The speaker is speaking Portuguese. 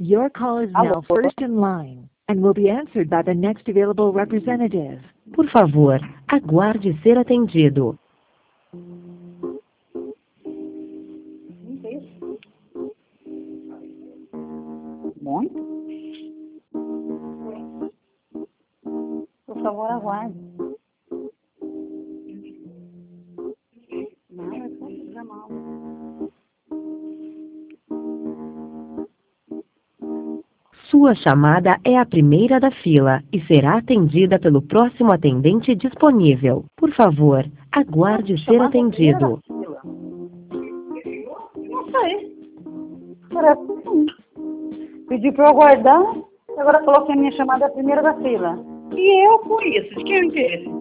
Your call is Alô? now first in line and will be answered by the next available representative. Por favor, aguarde ser atendido. Muito? Por favor, aguarde. Não, é só chamar. Sua chamada é a primeira da fila e será atendida pelo próximo atendente disponível. Por favor, aguarde ser atendido. Não sei. Parece que sim. Pediu para eu aguardar, agora falou que a minha chamada é a primeira da fila. E eu com isso? De quem é o interesse?